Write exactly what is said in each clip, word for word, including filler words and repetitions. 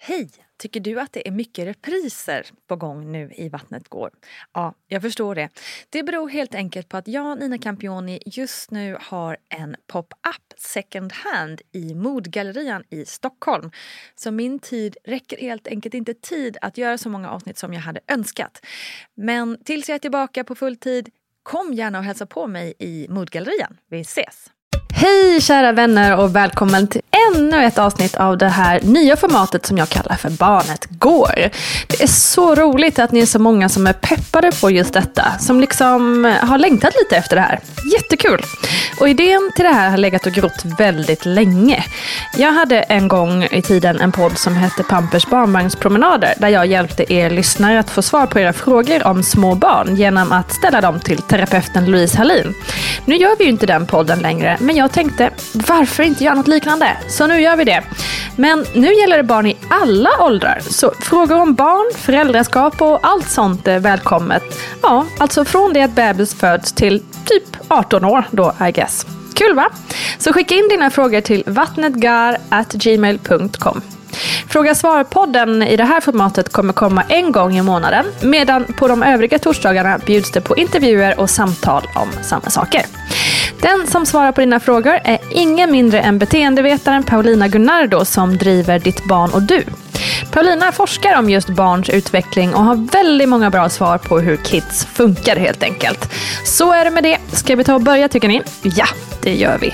Hej! Tycker du att det är mycket repriser på gång nu i Vattnet går? Ja, jag förstår det. Det beror helt enkelt på att jag, Nina Campioni, just nu har en pop-up second hand i Modgallerian i Stockholm. Så min tid räcker helt enkelt inte tid att göra så många avsnitt som jag hade önskat. Men tills jag är tillbaka på full tid, kom gärna och hälsa på mig i Modgallerian. Vi ses! Hej kära vänner och välkommen till ännu ett avsnitt av det här nya formatet som jag kallar för Barnet går. Det är så roligt att ni är så många som är peppade på just detta, som liksom har längtat lite efter det här. Jättekul! Och idén till det här har legat och grott väldigt länge. Jag hade en gång i tiden en podd som hette Pampers barnvagnspromenader, där jag hjälpte er lyssnare att få svar på era frågor om små barn genom att ställa dem till terapeuten Louise Hallin. Nu gör vi ju inte den podden längre, men jag tänkte, varför inte göra något liknande? Så nu gör vi det. Men nu gäller det barn i alla åldrar. Så frågor om barn, föräldraskap och allt sånt är välkommet. Ja, alltså från det att bebis föds till typ arton år då, I guess. Kul va? Så skicka in dina frågor till vattnetgar at gmail punkt com. Fråga-svar-podden i det här formatet kommer komma en gång i månaden, medan på de övriga torsdagarna bjuds det på intervjuer och samtal om samma saker. Den som svarar på dina frågor är ingen mindre än beteendevetaren Paulina Gunnardo som driver Ditt barn och du. Paulina forskar om just barns utveckling och har väldigt många bra svar på hur kids funkar helt enkelt. Så är det med det. Ska vi ta och börja tycker ni? Ja, det gör vi.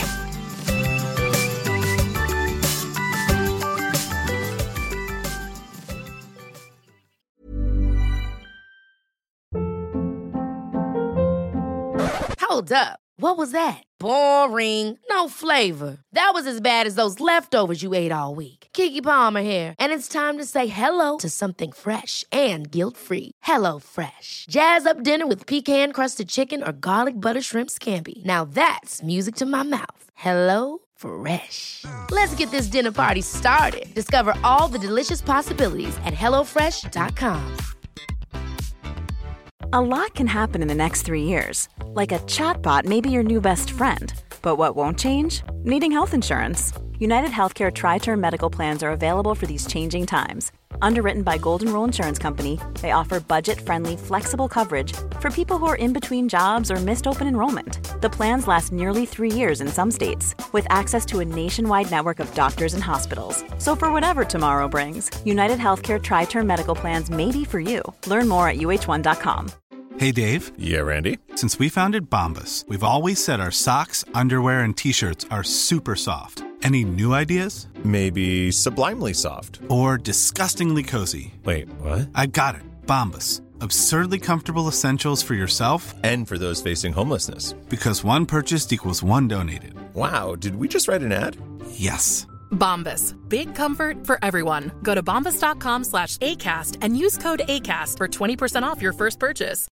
Hold up. What was that? Boring. No flavor. That was as bad as those leftovers you ate all week. Keke Palmer here, and it's time to say hello to something fresh and guilt-free. Hello Fresh. Jazz up dinner with pecan-crusted chicken or garlic butter shrimp scampi. Now that's music to my mouth. Hello Fresh. Let's get this dinner party started. Discover all the delicious possibilities at hello fresh dot com. A lot can happen in the next three years. Like a chatbot may be your new best friend. But what won't change? Needing health insurance. United Healthcare Tri-Term Medical Plans are available for these changing times. Underwritten by Golden Rule Insurance Company, they offer budget-friendly, flexible coverage for people who are in between jobs or missed open enrollment. The plans last nearly three years in some states, with access to a nationwide network of doctors and hospitals. So for whatever tomorrow brings, United Healthcare Tri-Term Medical Plans may be for you. Learn more at U H one dot com. Hey, Dave. Yeah, Randy? Since we founded Bombas, we've always said our socks, underwear, and T-shirts are super soft. Any new ideas? Maybe sublimely soft. Or disgustingly cozy. Wait, what? I got it. Bombas. Absurdly comfortable essentials for yourself and for those facing homelessness. Because one purchased equals one donated. Wow, did we just write an ad? Yes. Bombas. Big comfort for everyone. Go to bombas dot com slash ACAST and use code ACAST for twenty percent off your first purchase.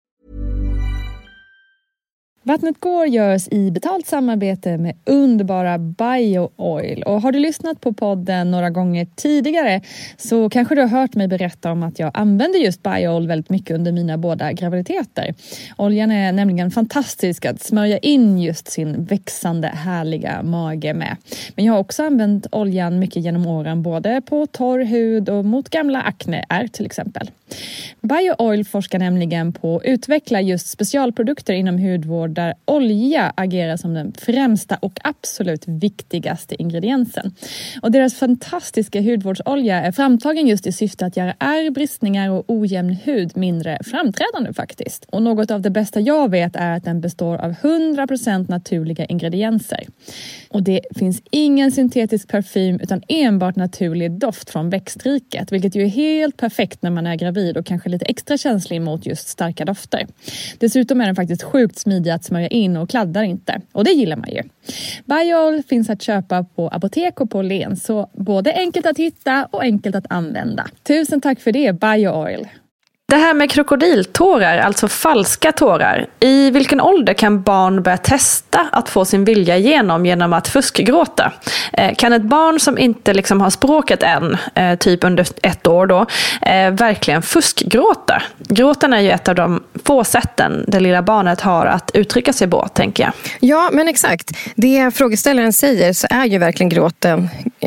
Vattnet går görs i betalt samarbete med underbara BioOil. Och har du lyssnat på podden några gånger tidigare så kanske du har hört mig berätta om att jag använder just BioOil väldigt mycket under mina båda graviditeter. Oljan är nämligen fantastisk att smörja in just sin växande härliga mage med. Men jag har också använt oljan mycket genom åren både på torr hud och mot gamla akneär till exempel. BioOil forskar nämligen på att utveckla just specialprodukter inom hudvård där olja agerar som den främsta och absolut viktigaste ingrediensen. Och deras fantastiska hudvårdsolja är framtagen just i syfte att göra ärr, bristningar och ojämn hud mindre framträdande faktiskt. Och något av det bästa jag vet är att den består av hundra procent naturliga ingredienser. Och det finns ingen syntetisk parfym utan enbart naturlig doft från växtriket, vilket ju är helt perfekt när man är gravid och kanske lite extra känslig mot just starka dofter. Dessutom är den faktiskt sjukt smidig att smörja in och kladdar inte. Och det gillar man ju. BioOil finns att köpa på apotek och på Len, så både enkelt att hitta och enkelt att använda. Tusen tack för det, BioOil. Det här med krokodiltårar, alltså falska tårar. I vilken ålder kan barn börja testa att få sin vilja igenom genom att fuskgråta? Eh, kan ett barn som inte liksom har språket än, eh, typ under ett år då, eh, verkligen fuskgråta? Gråten är ju ett av de få sätten det lilla barnet har att uttrycka sig på, tänker jag. Ja, men exakt. Det frågeställaren säger så är ju verkligen gråten... Eh,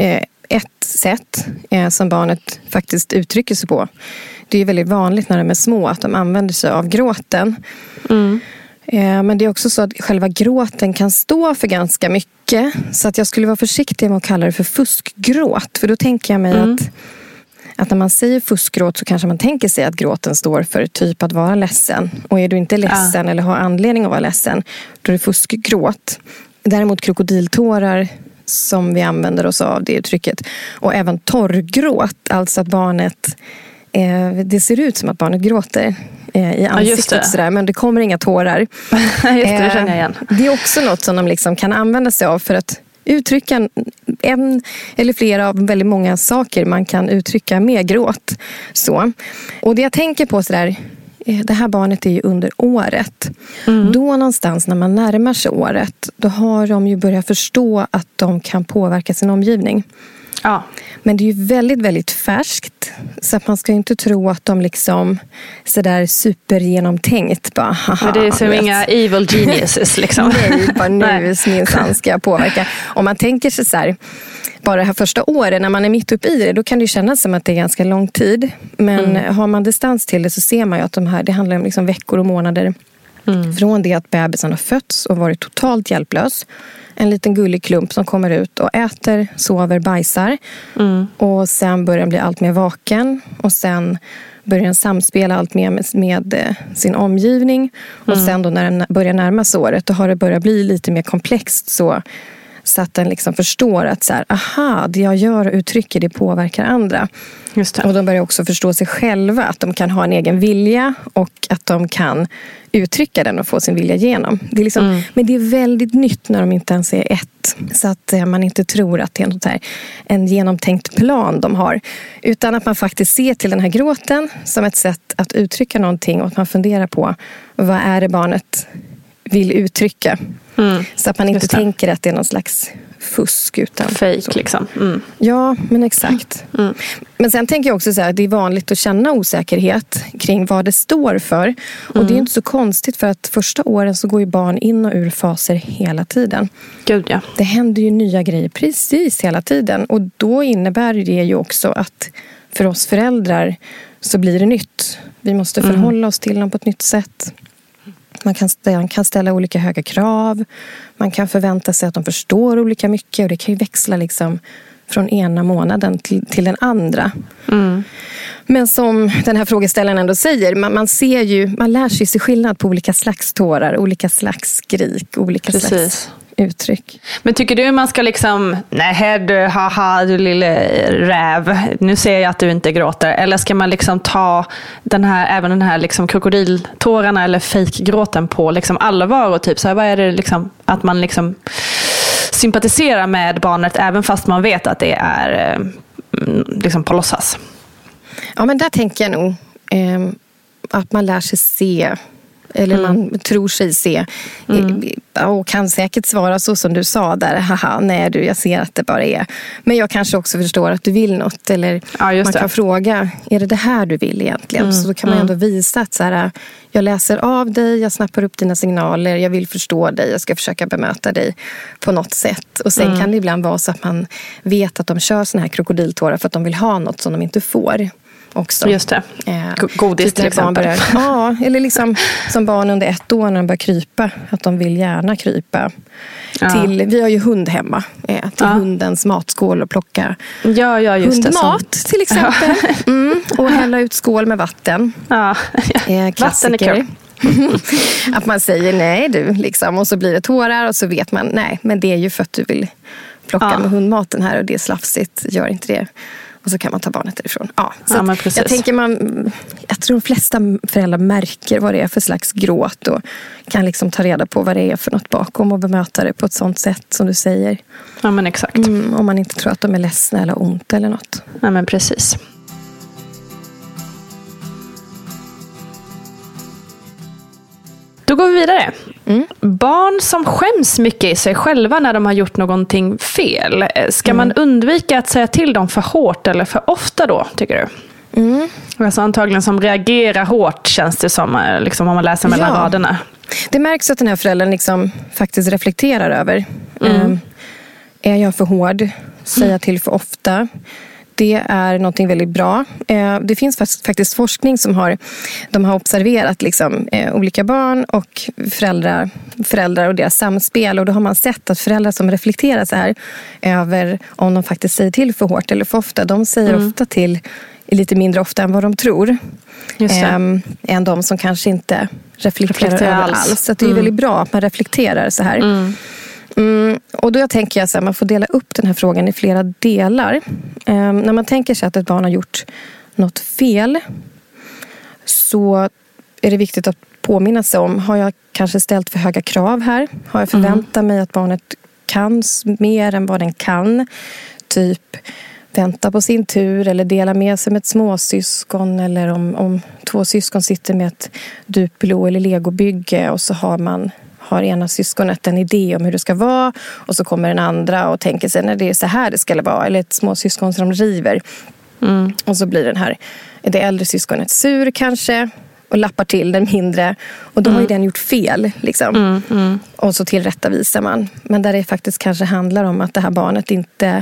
ett sätt eh, som barnet faktiskt uttrycker sig på. Det är väldigt vanligt när de är små att de använder sig av gråten. Mm. Eh, men det är också så att själva gråten kan stå för ganska mycket. Så att jag skulle vara försiktig med att kalla det för fuskgråt. För då tänker jag mig mm. att, att när man säger fuskgråt så kanske man tänker sig att gråten står för typ att vara ledsen. Och är du inte ledsen ja. eller har anledning att vara ledsen, då är det fuskgråt. Däremot krokodiltårar som vi använder oss av det uttrycket. Och även torrgråt, alltså att barnet, eh, det ser ut som att barnet gråter eh, i ansiktet ja, sådär, men det kommer inga tårar. just det, det känner jag igen. Eh, det är också något som de liksom kan använda sig av för att uttrycka en, en eller flera av väldigt många saker man kan uttrycka med gråt. Så. Och det jag tänker på sådär, det här barnet är ju under året. Mm. Då någonstans när man närmar sig året, då har de ju börjat förstå att de kan påverka sin omgivning. Ja. Men det är ju väldigt, väldigt färskt. Så att man ska inte tro att de liksom sådär supergenomtänkt bara, haha, men det är som inga evil geniuses liksom. Nej, bara nu minsann ska jag påverka. Om man tänker sig så här, bara det här första året när man är mitt uppe i det, då kan det kännas som att det är ganska lång tid. Men mm. har man distans till det så ser man ju att de här, det handlar om liksom veckor och månader. Mm. Från det att bebisen har fötts och varit totalt hjälplös. En liten gullig klump som kommer ut och äter, sover, bajsar. Mm. Och sen börjar den bli allt mer vaken. Och sen börjar den samspela allt mer med, med sin omgivning. Och mm. sen då när den börjar närma sig året, då har det börjat bli lite mer komplext så... Så att den liksom förstår att så här, aha, det jag gör och uttrycker, det påverkar andra. Just det. Och de börjar också förstå sig själva, att de kan ha en egen vilja och att de kan uttrycka den och få sin vilja igenom. Det är liksom, mm. Men det är väldigt nytt när de inte ens är ett. Så att man inte tror att det är något här, en genomtänkt plan de har. Utan att man faktiskt ser till den här gråten som ett sätt att uttrycka någonting och att man funderar på vad är det barnet vill uttrycka. Mm. Så att man inte tänker att det är någon slags fusk utan fake liksom. Mm. Ja, men exakt. Mm. Men sen tänker jag också så här, att det är vanligt att känna osäkerhet kring vad det står för. Och mm. det är inte så konstigt för att första åren så går ju barn in och ur faser hela tiden. Gud, ja. Det händer ju nya grejer precis hela tiden. Och då innebär det ju också att för oss föräldrar så blir det nytt. Vi måste förhålla mm. oss till dem på ett nytt sätt. Man kan, man kan ställa olika höga krav. Man kan förvänta sig att de förstår olika mycket. Och det kan ju växla liksom från ena månaden till, till den andra. Mm. Men som den här frågeställaren ändå säger. Man, man ser ju, man lär sig sig skillnad på olika slags tårar. Olika slags skrik. Olika Precis. slags uttryck. Men tycker du man ska liksom, nej du, haha du lille räv, nu ser jag att du inte gråter, eller ska man liksom ta den här, även den här liksom krokodiltårarna eller fejkgråten på liksom allvar och typ så här, vad är det liksom, att man liksom sympatiserar med barnet även fast man vet att det är liksom på låtsas? Ja, men där tänker jag nog eh, att man lär sig se. Eller man mm. tror sig se. Mm. Och kan säkert svara så som du sa där. Haha, nej du, jag ser att det bara är. Men jag kanske också förstår att du vill något. Eller ja, man kan fråga, är det det här du vill egentligen? Mm. Så då kan man ändå visa att så här, jag läser av dig, jag snappar upp dina signaler, jag vill förstå dig, jag ska försöka bemöta dig på något sätt. Och sen mm. kan det ibland vara så att man vet att de kör såna här krokodiltårar för att de vill ha något som de inte får. Också. Just det. Eh, Godis till exempel. Börjar, ja, eller liksom som barn under ett år när de börjar krypa. Att de vill gärna krypa. Ja. Till, vi har ju hund hemma. Eh, till ja. hundens matskål och plocka ja, ja, just hundmat det, som... till exempel. Mm, och hälla ut skål med vatten. Ja. Eh, vatten är kul. Att man säger nej du. Liksom, och så blir det tårar och så vet man nej. Men det är ju för att du vill plocka ja. med hundmaten här och det är slafsigt. Gör inte det. Och så kan man ta barnet därifrån. Ja, så ja, jag tänker man, jag tror de flesta föräldrar märker vad det är för slags gråt och kan liksom ta reda på vad det är för något bakom och bemöta det på ett sånt sätt som du säger. Ja, men exakt. Mm, om man inte tror att de är ledsna eller ont eller något. Ja, men precis. Då går vi vidare. Mm. Barn som skäms mycket i sig själva när de har gjort någonting fel. Ska mm. man undvika att säga till dem för hårt eller för ofta då, tycker du? Mm. Alltså antagligen som reagerar hårt känns det som, liksom, om man läser mellan ja. raderna. Det märks att den här föräldern liksom faktiskt reflekterar över. Mm. Um, är jag för hård? säga till för ofta. Det är någonting väldigt bra. Det finns faktiskt forskning som har, de har observerat liksom, olika barn och föräldrar, föräldrar och deras samspel. Och då har man sett att föräldrar som reflekterar så här över om de faktiskt säger till för hårt eller för ofta. De säger mm. ofta till lite mindre ofta än vad de tror. Just det. Äm, än de som kanske inte reflekterar, reflekterar över alls. alls. Så det är mm. väldigt bra att man reflekterar så här. Mm. Mm, och då tänker jag att man får dela upp den här frågan i flera delar. Um, när man tänker sig att ett barn har gjort något fel, så är det viktigt att påminna sig om, har jag kanske ställt för höga krav här? Har jag förväntat mm. mig att barnet kan mer än vad den kan? Typ vänta på sin tur eller dela med sig med ett småsyskon, eller om, om två syskon sitter med ett Duplo eller legobygge och så har man har ena syskonet en idé om hur det ska vara, och så kommer den andra och tänker sig när det är så här det ska vara, eller ett småsyskon som river. Mm. Och så blir den här, det äldre syskonet sur kanske och lappar till den mindre, och då mm. har ju den gjort fel liksom. Mm. Mm. Och så tillrättavisar man. Men där det faktiskt kanske handlar om att det här barnet inte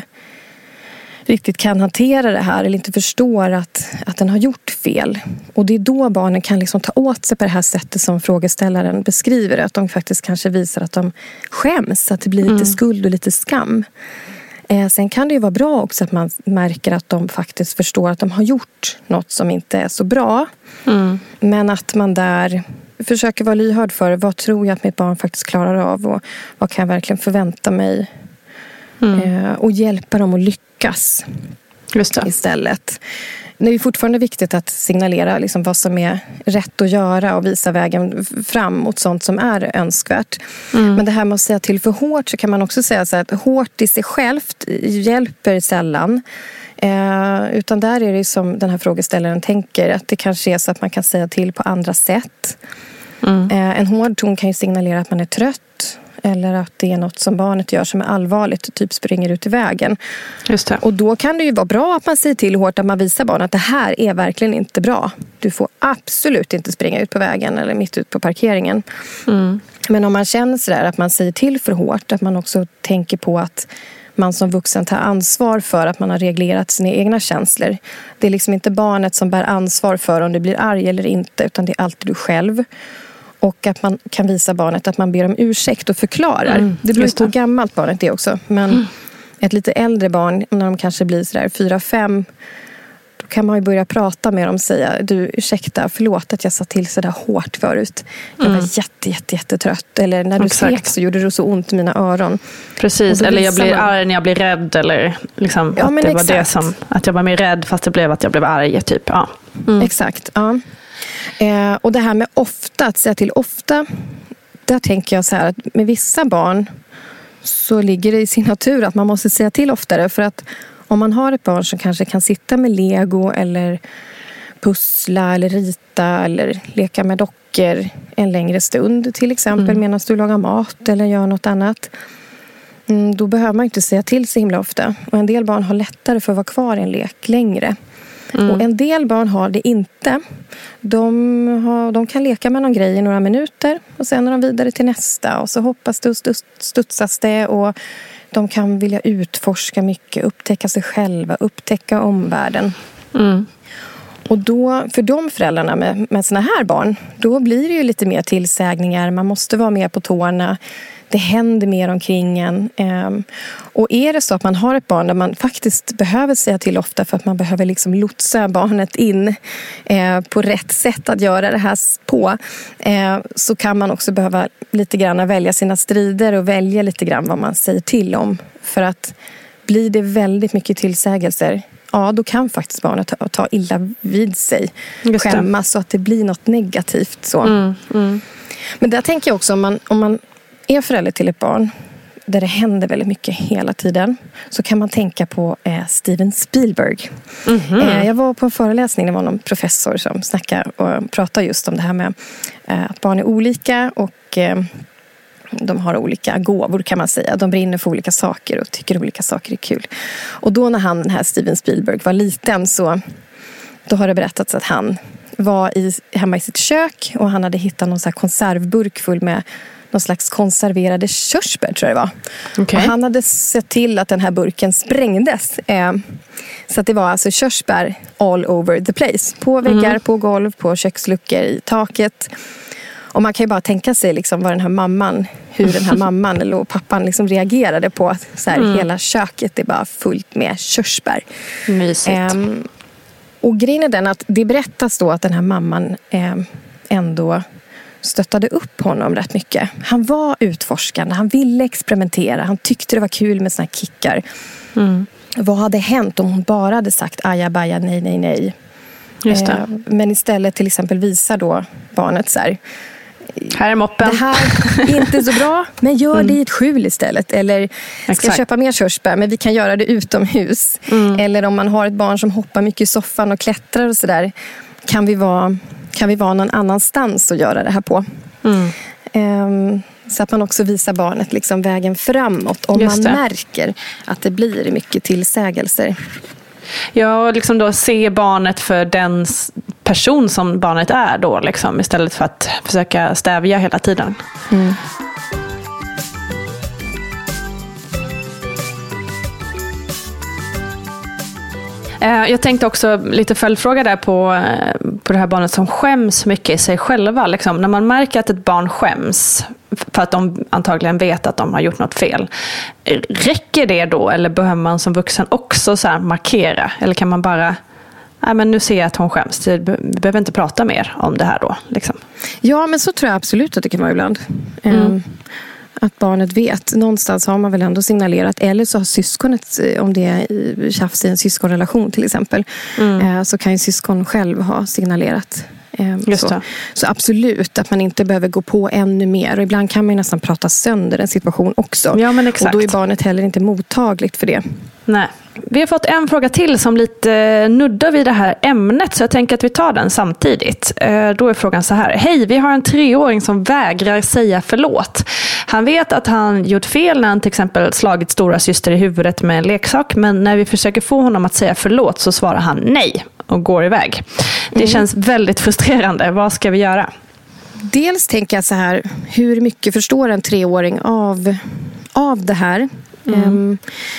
riktigt kan hantera det här eller inte förstår att, att den har gjort fel. Och det är då barnen kan liksom ta åt sig på det här sättet som frågeställaren beskriver det. Att de faktiskt kanske visar att de skäms, att det blir lite mm. skuld och lite skam. Eh, sen kan det ju vara bra också att man märker att de faktiskt förstår att de har gjort något som inte är så bra. Mm. Men att man där försöker vara lyhörd för vad tror jag att mitt barn faktiskt klarar av och vad kan jag verkligen förvänta mig. Mm. Eh, och hjälpa dem att lyckas. Just det. Istället. Det är fortfarande viktigt att signalera liksom vad som är rätt att göra och visa vägen fram mot sånt som är önskvärt. Mm. Men det här med att säga till för hårt, så kan man också säga så att hårt i sig självt hjälper sällan. Eh, utan där är det som den här frågeställaren tänker, att det kanske är så att man kan säga till på andra sätt. Mm. Eh, en hård ton kan ju signalera att man är trött. Eller att det är något som barnet gör som är allvarligt, typ springer ut i vägen. Just det. Och då kan det ju vara bra att man säger till hårt, att man visar barnet att det här är verkligen inte bra. Du får absolut inte springa ut på vägen eller mitt ut på parkeringen. Mm. Men om man känner sådär att man säger till för hårt, att man också tänker på att man som vuxen tar ansvar för att man har reglerat sina egna känslor. Det är liksom inte barnet som bär ansvar för om du blir arg eller inte, utan det är alltid du själv. Och att man kan visa barnet att man ber om ursäkt och förklarar. Mm, det beror på hur gammalt barnet är också. Men mm. ett lite äldre barn, när de kanske blir sådär fyra, fem, då kan man ju börja prata med dem och säga, du ursäkta, förlåt att jag sa till sådär hårt förut. Jag var mm. jätte, jätte, jättetrött. Eller när du skrek så gjorde det så ont i mina öron. Precis, eller jag blir man... arg när jag blir rädd. Eller liksom ja, att det exakt. var det som, att jag var mer rädd fast det blev att jag blev arg typ. Ja. Mm. Exakt, ja. Eh, och det här med ofta, att säga till ofta, där tänker jag så här att med vissa barn så ligger det i sin natur att man måste säga till oftare. För att om man har ett barn som kanske kan sitta med Lego eller pussla eller rita eller leka med dockor en längre stund till exempel mm. medan du lagar mat eller gör något annat, mm, då behöver man inte säga till så himla ofta. Och en del barn har lättare för att vara kvar i en lek längre. Mm. Och en del barn har det inte. De, har, de kan leka med någon grej i några minuter och sen är de vidare till nästa. Och så hoppas det och studsas det, och de kan vilja utforska mycket, upptäcka sig själva, upptäcka omvärlden. Mm. Och då, för de föräldrarna med, med såna här barn, då blir det ju lite mer tillsägningar. Man måste vara mer på tårna. Det händer mer omkring en. Och är det så att man har ett barn där man faktiskt behöver säga till ofta för att man behöver liksom lotsa barnet in på rätt sätt att göra det här på, så kan man också behöva lite grann välja sina strider och välja lite grann vad man säger till om. För att blir det väldigt mycket tillsägelser, ja, då kan faktiskt barnet ta, ta illa vid sig. Skämmas så att det blir något negativt. Så. Mm, mm. Men där tänker jag också, om man, om man är förälder till ett barn där det händer väldigt mycket hela tiden, så kan man tänka på eh, Steven Spielberg. Mm-hmm. Eh, jag var på en föreläsning, det var någon professor som snackade och pratade just om det här med eh, att barn är olika och eh, de har olika gåvor, kan man säga. De brinner för olika saker och tycker olika saker är kul. Och då när han, den här Steven Spielberg, var liten, så då har det berättats att han var i, hemma i sitt kök och han hade hittat någon så här konservburk full med någon slags konserverade körsbär, tror jag det var. Okay. Och han hade sett till att den här burken sprängdes. Eh, så att det var alltså körsbär all over the place. På väggar, mm. på golv, på köksluckor, i taket. Och man kan ju bara tänka sig liksom vad den här mamman, hur den här mamman eller pappan liksom reagerade på att så här, mm. hela köket är bara fullt med körsbär. Mysigt. Um, och grejen är den att det berättas då att den här mamman um, ändå stöttade upp honom rätt mycket. Han var utforskande, han ville experimentera, han tyckte det var kul med såna här kickar. Mm. Vad hade hänt om hon bara hade sagt ajabaja, nej, nej, nej. Just det. Um, men istället till exempel visar då barnet så här, här är moppen. Det här är inte så bra, men gör mm. det i ett skjul istället. Eller ska Exakt. jag köpa mer körsbär, men vi kan göra det utomhus. Mm. Eller om man har ett barn som hoppar mycket i soffan och klättrar och sådär, kan vi vara, kan vi vara någon annanstans och göra det här på. Mm. Um, så att man också visar barnet liksom vägen framåt. Om man märker att det blir mycket tillsägelser. Ja, liksom då se barnet för den person som barnet är då, liksom, istället för att försöka stävja hela tiden. Mm. Jag tänkte också lite följdfråga där på, på det här barnet som skäms mycket i sig själva. Liksom, när man märker att ett barn skäms för att de antagligen vet att de har gjort något fel. Räcker det då, eller behöver man som vuxen också så här markera? Eller kan man bara, nej men nu ser jag att hon skäms. Vi behöver inte prata mer om det här då. Liksom. Ja, men så tror jag absolut att det kan vara ibland. Mm. Um, att barnet vet. Någonstans har man väl ändå signalerat. Eller så har syskonet, om det är tjafs i en syskonrelation till exempel. Mm. Så kan ju syskon själv ha signalerat. Just så. så absolut att man inte behöver gå på ännu mer. Och ibland kan man ju nästan prata sönder en situation också. Ja, men exakt. Och då är barnet heller inte mottagligt för det. Nej. Vi har fått en fråga till som lite nuddar vid det här ämnet, så jag tänker att vi tar den samtidigt. Då är frågan så här: hej, vi har en treåring som vägrar säga förlåt. Han vet att han gjort fel när han till exempel slagit stora syster i huvudet med en leksak, men när vi försöker få honom att säga förlåt så svarar han nej och går iväg. Det mm. känns väldigt frustrerande. Vad ska vi göra? Dels tänker jag så här, hur mycket förstår en treåring av, av det här? Mm. Um,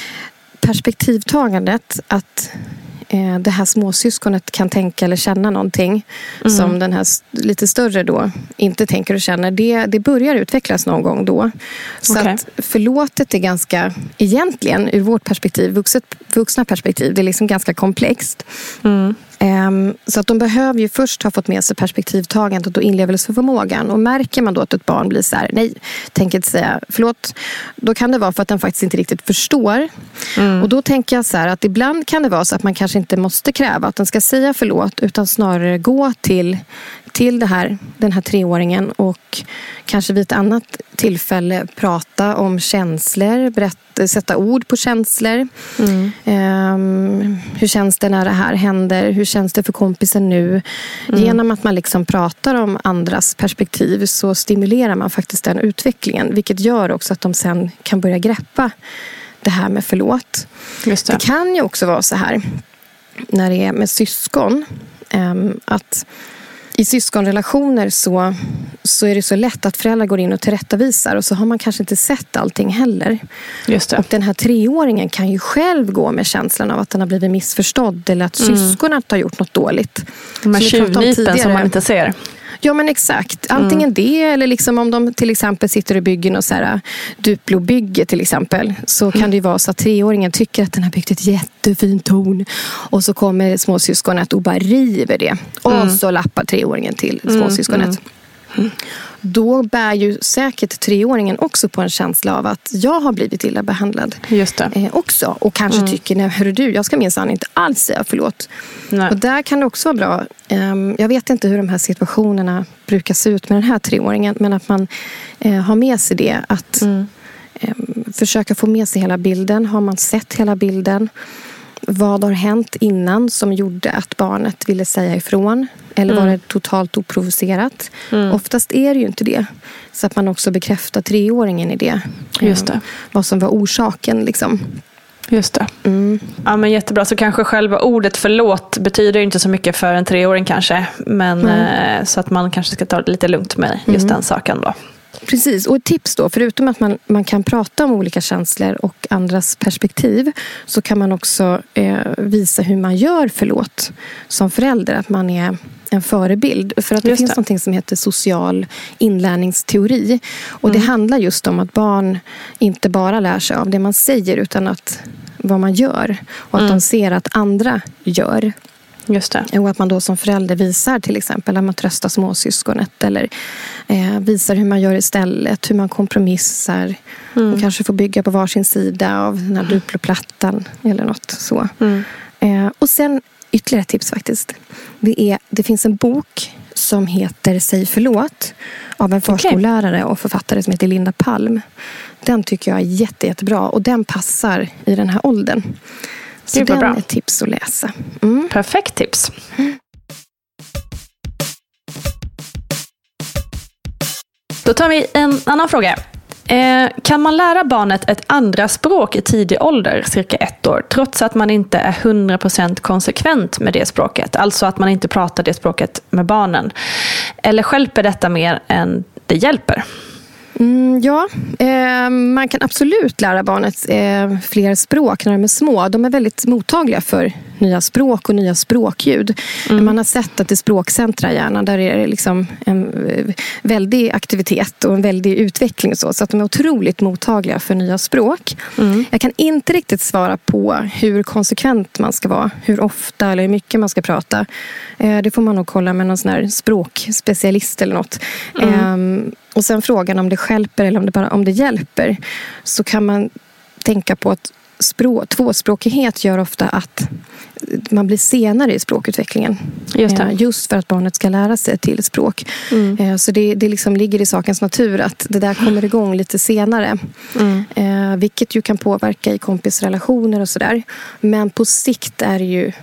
perspektivtagandet att eh, det här småsyskonet kan tänka eller känna någonting mm. som den här lite större då inte tänker och känner, det, det börjar utvecklas någon gång då. Så okay. att förlåtet är ganska, egentligen ur vårt perspektiv, vuxet, vuxna perspektiv, det är liksom ganska komplext. Mm. Um, så att de behöver ju först ha fått med sig perspektivtagandet och inlevelseförmågan. Och märker man då att ett barn blir så här, nej, tänker inte säga förlåt, då kan det vara för att den faktiskt inte riktigt förstår. Mm. Och då tänker jag så här, att ibland kan det vara så att man kanske inte måste kräva att den ska säga förlåt, utan snarare gå till till det här, den här treåringen och kanske vid ett annat tillfälle prata om känslor, berätta, sätta ord på känslor. Mm. Um, hur känns det när det här händer? Hur känns det för kompisen nu? Mm. Genom att man liksom pratar om andras perspektiv så stimulerar man faktiskt den utvecklingen, vilket gör också att de sen kan börja greppa det här med förlåt. Just det. Det kan ju också vara så här när det är med syskon um, att i syskonrelationer så, så är det så lätt att föräldrar går in och tillrättavisar och så har man kanske inte sett allting heller. Just det. Och den här treåringen kan ju själv gå med känslan av att den har blivit missförstådd eller att mm. syskonet har gjort något dåligt. De här tjuvnypen som man inte ser. Ja, men exakt. Antingen mm. det eller liksom om de till exempel sitter och bygger något så här Duplo-bygge till exempel, så kan det ju vara så att treåringen tycker att den har byggt ett jättefint torn och så kommer småsyskonet och bara river det. Mm. Och så lappar treåringen till småsyskonet. Mm. Mm. Då bär ju säkert treåringen också på en känsla av att jag har blivit illa behandlad. Just det. Eh, också. Och kanske mm. tycker, nej hörru du, jag ska minsann inte alls säga förlåt. Nej. Och där kan det också vara bra. Um, jag vet inte hur de här situationerna brukar se ut med den här treåringen, men att man uh, har med sig det. Att mm. um, försöka få med sig hela bilden. Har man sett hela bilden? Vad har hänt innan som gjorde att barnet ville säga ifrån? Eller var mm. det totalt oprovocerat? Mm. Oftast är det ju inte det. Så att man också bekräftar treåringen i det. Just det. Vad som var orsaken liksom. Just det. Mm. Ja, men jättebra. Så kanske själva ordet förlåt betyder inte så mycket för en treåring kanske. Men mm. så att man kanske ska ta det lite lugnt med just mm. den saken då. Precis, och ett tips då, förutom att man, man kan prata om olika känslor och andras perspektiv, så kan man också eh, visa hur man gör förlåt som förälder, att man är en förebild. För att det, det finns något som heter social inlärningsteori, och mm. det handlar just om att barn inte bara lär sig av det man säger utan att vad man gör, och att mm. de ser att andra gör. Just det. Och att man då som förälder visar till exempel att man tröstar småsyskonet, eller eh, visar hur man gör istället, hur man kompromissar. Mm. Och kanske får bygga på varsin sida av den här duploplattan eller något så. Mm. Eh, och sen ytterligare ett tips faktiskt. Det, är, det finns en bok som heter Säg förlåt av en förskollärare och författare som heter Linda Palm. Den tycker jag är jätte, jättebra, och den passar i den här åldern. Så det den bra. Är tips att läsa. Mm. Perfekt tips. Mm. Då tar vi en annan fråga. Eh, kan man lära barnet ett andra språk i tidig ålder, cirka ett år, trots att man inte är hundra procent konsekvent med det språket? Alltså att man inte pratar det språket med barnen. Eller hjälper detta mer än det hjälper? Mm, ja, eh, man kan absolut lära barnet eh, fler språk när de är små. De är väldigt mottagliga för nya språk och nya språkljud. Mm. Man har sett att i språkcentra i hjärnan, där är det liksom en eh, väldig aktivitet och en väldig utveckling och så, så att de är otroligt mottagliga för nya språk. Mm. Jag kan inte riktigt svara på hur konsekvent man ska vara, hur ofta eller hur mycket man ska prata. Eh, det får man nog kolla med någon sån här språkspecialist eller något. Mm. Eh, Och sen frågan om det hjälper eller om det bara om det hjälper, så kan man tänka på att språk, tvåspråkighet gör ofta att man blir senare i språkutvecklingen. Just, det. Just för att barnet ska lära sig till språk. Mm. Så det, det liksom ligger i sakens natur att det där kommer igång lite senare. Mm. Vilket ju kan påverka i kompisrelationer och sådär. Men på sikt är det ju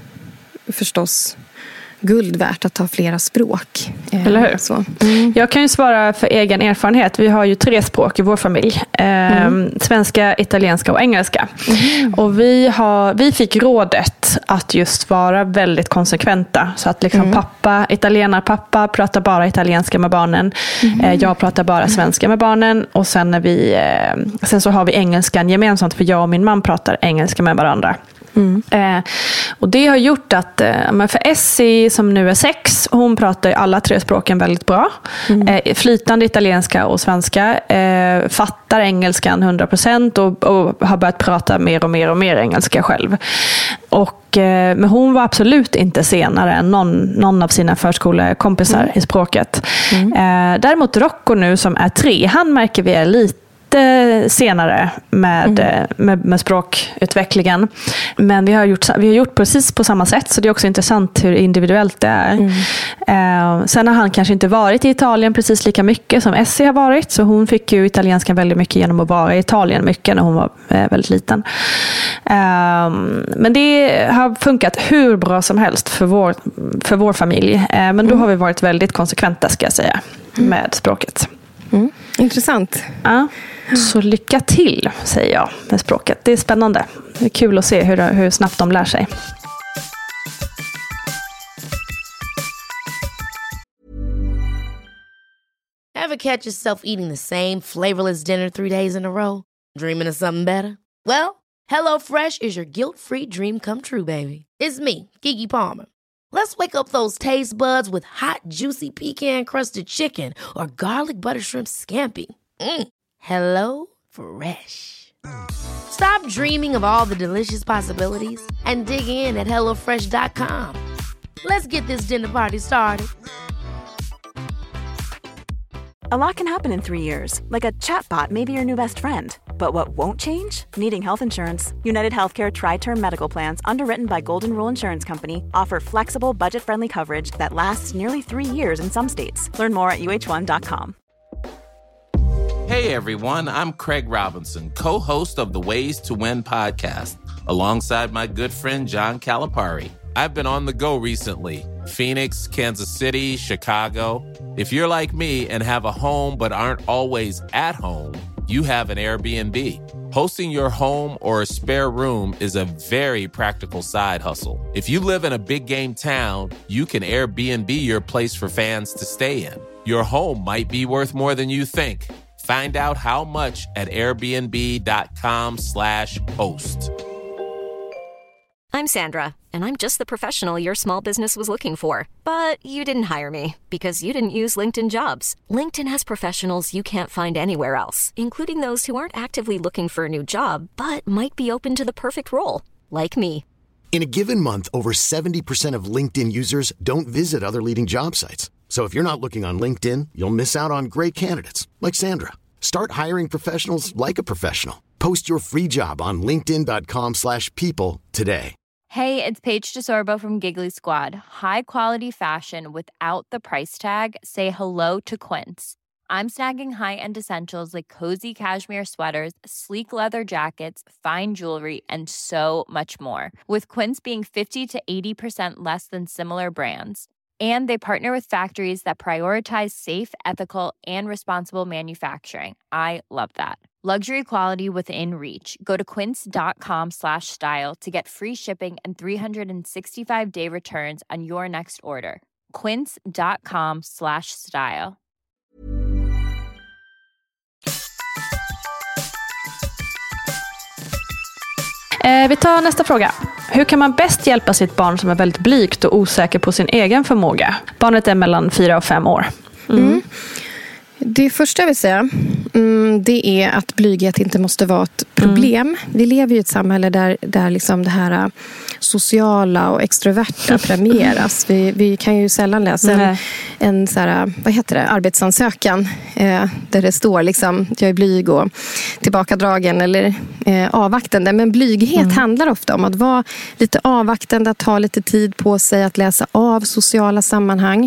förstås guld värt att ha flera språk. Eller hur? Så. Mm. Jag kan ju svara för egen erfarenhet. Vi har ju tre språk i vår familj. Eh, mm. Svenska, italienska och engelska. Mm. Och vi, har, vi fick rådet att just vara väldigt konsekventa. Så att liksom mm. pappa, italienarpappa pratar bara italienska med barnen. Mm. Eh, jag pratar bara svenska med barnen. Och sen, när vi, eh, sen så har vi engelskan gemensamt, för jag och min man pratar engelska med varandra. Mm. Eh, och det har gjort att eh, men för Essie som nu är sex, hon pratar ju alla tre språken väldigt bra. Mm. eh, flytande italienska och svenska, eh, fattar engelskan hundra procent och, och har börjat prata mer och mer och mer engelska själv. Och, eh, men hon var absolut inte senare än någon, någon av sina förskolekompisar mm. i språket. Mm. eh, däremot Rocco nu som är tre, han märker vi är lite senare med, mm. med, med språkutvecklingen. Men vi har, gjort, vi har gjort precis på samma sätt, så det är också intressant hur individuellt det är. Mm. Eh, sen har han kanske inte varit i Italien precis lika mycket som Essie har varit, så hon fick ju italienskan väldigt mycket genom att vara i Italien mycket när hon var eh, väldigt liten. Eh, men det har funkat hur bra som helst för vår, för vår familj. Eh, men då mm. har vi varit väldigt konsekventa, ska jag säga, mm. med språket. Mm. Intressant. Ja. Så lycka till, säger jag, med språket. Det är spännande. Det är kul att se hur, hur snabbt de lär sig. Ever catch yourself eating the same flavorless dinner three days in a row? Dreaming of something better? Well, HelloFresh is your guilt-free dream come true, baby. It's me, Keke Palmer. Let's wake up those taste buds with hot, juicy pecan-crusted chicken or garlic butter shrimp scampi. Mm. Hello Fresh. Stop dreaming of all the delicious possibilities and dig in at hello fresh dot com. Let's get this dinner party started. A lot can happen in three years, like a chatbot may be your new best friend. But what won't change? Needing health insurance. United Healthcare Tri-Term Medical Plans, underwritten by Golden Rule Insurance Company, offer flexible, budget-friendly coverage that lasts nearly three years in some states. Learn more at U H one dot com. Hey everyone, I'm Craig Robinson, co-host of the Ways to Win podcast, alongside my good friend John Calipari. I've been on the go recently. Phoenix, Kansas City, Chicago. If you're like me and have a home but aren't always at home, you have an Airbnb. Hosting your home or a spare room is a very practical side hustle. If you live in a big game town, you can Airbnb your place for fans to stay in. Your home might be worth more than you think. Find out how much at airbnb.com slash host. I'm Sandra, and I'm just the professional your small business was looking for. But you didn't hire me because you didn't use LinkedIn Jobs. LinkedIn has professionals you can't find anywhere else, including those who aren't actively looking for a new job, but might be open to the perfect role, like me. In a given month, over seventy percent of LinkedIn users don't visit other leading job sites. So if you're not looking on LinkedIn, you'll miss out on great candidates like Sandra. Start hiring professionals like a professional. Post your free job on linkedin.com slash people today. Hey, it's Paige DeSorbo from Giggly Squad. High quality fashion without the price tag. Say hello to Quince. I'm snagging high-end essentials like cozy cashmere sweaters, sleek leather jackets, fine jewelry, and so much more. With Quince being fifty to eighty percent less than similar brands. And they partner with factories that prioritize safe, ethical, and responsible manufacturing. I love that. Luxury quality within reach. Go to quince.com slash style to get free shipping and three sixty-five day returns on your next order. Quince.com slash style. Eh, vi tar nästa fråga. Hur kan man bäst hjälpa sitt barn som är väldigt blygt och osäker på sin egen förmåga? Barnet är mellan fyra och fem år. Mm. Mm. Det första jag vill säga, mm, det är att blyghet inte måste vara ett problem. Mm. Vi lever i ett samhälle där, där liksom det här sociala och extroverta premieras. Vi, vi kan ju sällan läsa en, en så här, vad heter det, arbetsansökan eh, där det står liksom, jag är blyg och tillbakadragen eller eh, avvaktande. Men blyghet mm. handlar ofta om att vara lite avvaktande, att ta lite tid på sig att läsa av sociala sammanhang.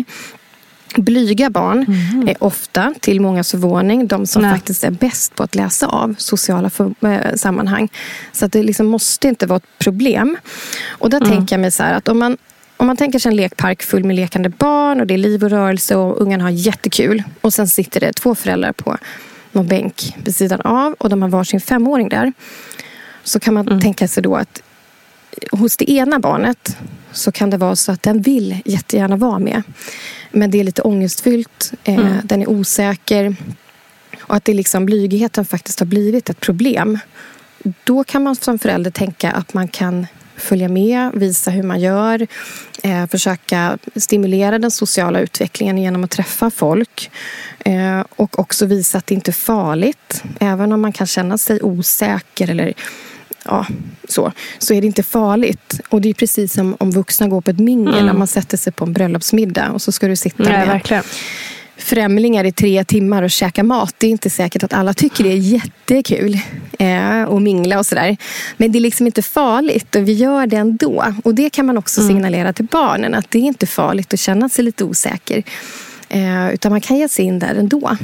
Blyga barn mm. är ofta, till många förvåning, de som Nej. faktiskt är bäst på att läsa av sociala för, äh, sammanhang. Så att det liksom måste inte vara ett problem. Och där mm. tänker jag mig så här att om man, om man tänker sig en lekpark full med lekande barn och det är liv och rörelse och ungarna har jättekul. Och sen sitter det två föräldrar på någon bänk vid sidan av och de har varsin femåring där. Så kan man mm. tänka sig då att hos det ena barnet så kan det vara så att den vill jättegärna vara med. Men det är lite ångestfyllt, eh, mm. den är osäker och att det liksom blygheten faktiskt har blivit ett problem. Då kan man som förälder tänka att man kan följa med, visa hur man gör, eh, försöka stimulera den sociala utvecklingen genom att träffa folk eh, och också visa att det inte är farligt. Även om man kan känna sig osäker eller ja, så, så är det inte farligt. Och det är precis som om vuxna går på ett mingel mm. när man sätter sig på en bröllopsmiddag och så ska du sitta Nej, med verkligen. främlingar i tre timmar och käka mat. Det är inte säkert att alla tycker det är jättekul eh, och mingla och sådär. Men det är liksom inte farligt och vi gör det ändå. Och det kan man också mm. signalera till barnen att det är inte farligt att känna sig lite osäker. Eh, utan man kan ge sig in där ändå.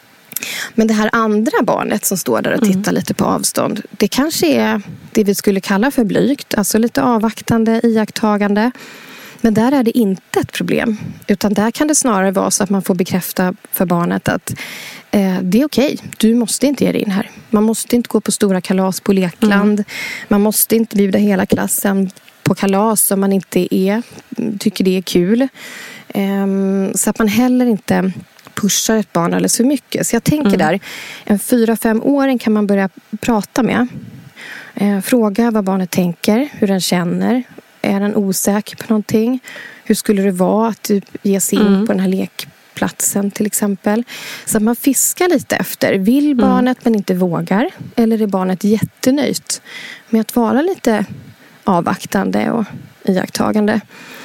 Men det här andra barnet som står där och tittar mm. lite på avstånd, det kanske är det vi skulle kalla för blygt, alltså lite avvaktande, iakttagande. Men där är det inte ett problem, utan där kan det snarare vara så att man får bekräfta för barnet att eh, det är okej, du måste inte ge dig in här. Man måste inte gå på stora kalas på lekland, mm. man måste inte bjuda hela klassen på kalas om man inte är, tycker det är kul. Eh, så att man heller inte pushar ett barn alldeles för mycket. Så jag tänker mm. där, en fyra fem åring kan man börja prata med. Eh, fråga vad barnet tänker, hur den känner. Är den osäker på någonting? Hur skulle det vara att typ ge sig in mm. på den här lekplatsen till exempel? Så att man fiskar lite efter. Vill barnet mm. men inte vågar? Eller är barnet jättenöjt med att vara lite avvaktande och iakttagande?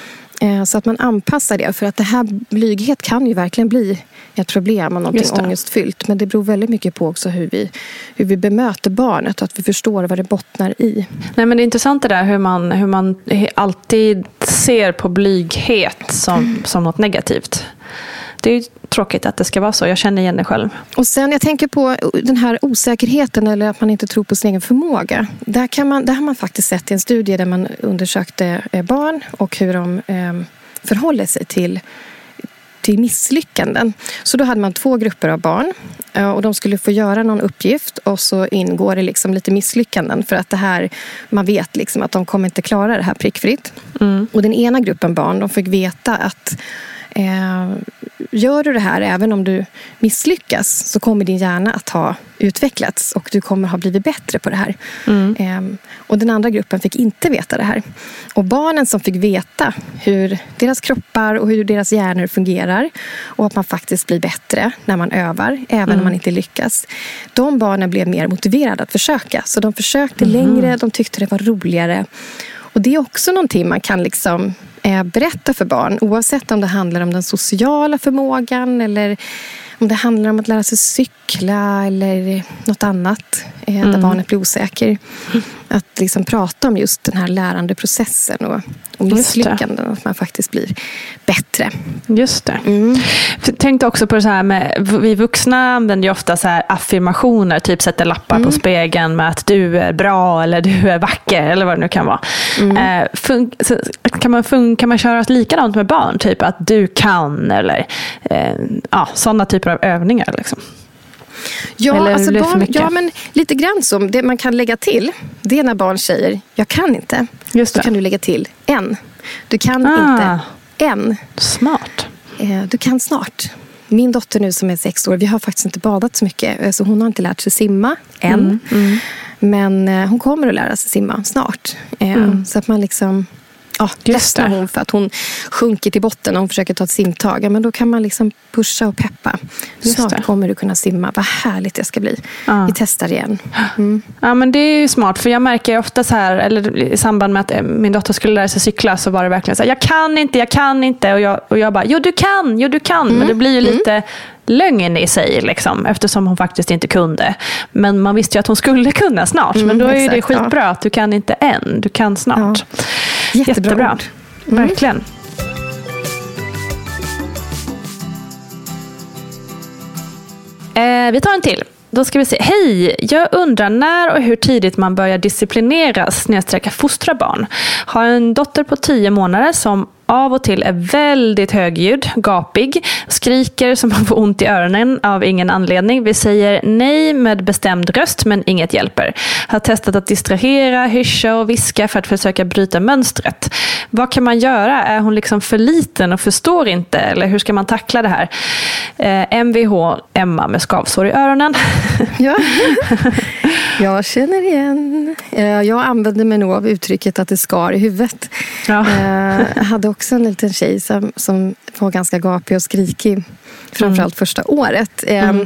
Så att man anpassar det. För att det här blyghet kan ju verkligen bli ett problem och någonting ångestfyllt. Men det beror väldigt mycket på också hur vi, hur vi bemöter barnet. Och att vi förstår vad det bottnar i. Nej, men det är intressant det där hur man, hur man alltid ser på blyghet som, mm. som något negativt. Det är ju tråkigt att det ska vara så. Jag känner igen det själv. Och sen jag tänker på den här osäkerheten eller att man inte tror på sin egen förmåga. Där, kan man, där har man faktiskt sett i en studie där man undersökte barn och hur de eh, förhåller sig till, till misslyckanden. Så då hade man två grupper av barn Och de skulle få göra någon uppgift och så ingår det liksom lite misslyckanden för att det här, man vet liksom att de kommer inte klara det här prickfritt. Mm. Och den ena gruppen barn, de fick veta att eh, gör du det här även om du misslyckas så kommer din hjärna att ha utvecklats och du kommer ha blivit bättre på det här. Mm. Eh, och den andra gruppen fick inte veta det här. Och barnen som fick veta hur deras kroppar och hur deras hjärnor fungerar och att man faktiskt blir bättre när man övar, även mm. om man inte lyckas. De barnen blev mer motiverade att försöka. Så de försökte mm. längre, de tyckte det var roligare. Och det är också någonting man kan liksom eh, berätta för barn, oavsett om det handlar om den sociala förmågan eller om det handlar om att lära sig cykla eller något annat eh, mm. där barnet blir osäker. Att liksom prata om just den här lärandeprocessen och, och misslyckanden, att man faktiskt blir bättre. Just det. Mm. Jag tänkte också på det så här med, vi vuxna använder ju ofta så här affirmationer, typ sätter lappar mm. på spegeln med att du är bra eller du är vacker eller vad det nu kan vara. Mm. Eh, fun- så kan, man fun- kan man köra likadant med barn, typ att du kan eller eh, ja, sådana typer av övningar liksom? Ja, alltså barn, ja, men lite grann som det man kan lägga till. Det är när barn säger, jag kan inte. Just det. Då kan du lägga till en. Du kan ah, inte en. Smart. Eh, du kan snart. Min dotter nu som är sex år, vi har faktiskt inte badat så mycket. Så hon har inte lärt sig simma än. Mm, mm. Men eh, hon kommer att lära sig simma snart. Eh, mm. Så att man liksom... Ja, ledsnar hon för att hon sjunker till botten och hon försöker ta ett simtag. Men då kan man liksom pusha och peppa. Snart kommer du kunna simma. Vad härligt det ska bli. Ja. Vi testar igen. Mm. Ja, men det är ju smart. För jag märker ofta så här, eller i samband med att min dotter skulle lära sig cykla, så var det verkligen så här, jag kan inte, jag kan inte. Och jag, och jag bara, jo du kan, jo du kan. Mm. Men det blir ju lite... Mm. lögn i sig liksom, eftersom hon faktiskt inte kunde. Men man visste ju att hon skulle kunna snart. Mm, men då är exakt, det skitbra ja. Att du kan inte än, du kan snart. Ja. Jättebra. Jättebra. Mm. Verkligen. Eh, vi tar en till. Då ska vi se. Hej, jag undrar när och hur tidigt man börjar disciplinera snedsträcka fostra barn. Har en dotter på tio månader som av och till är väldigt högljudd, gapig, skriker som man får ont i öronen av ingen anledning. Vi säger nej med bestämd röst, men inget hjälper. Har testat att distrahera, hyscha och viska för att försöka bryta mönstret. Vad kan man göra? Är hon liksom för liten och förstår inte? Eller hur ska man tackla det här? Eh, M V H Emma med skavsår i öronen. Ja, jag känner igen. Jag använder mig nog av uttrycket att det skar i huvudet. Ja. Jag hade också en liten tjej som, som var ganska gapig och skrikig. Framförallt mm. första året. Mm.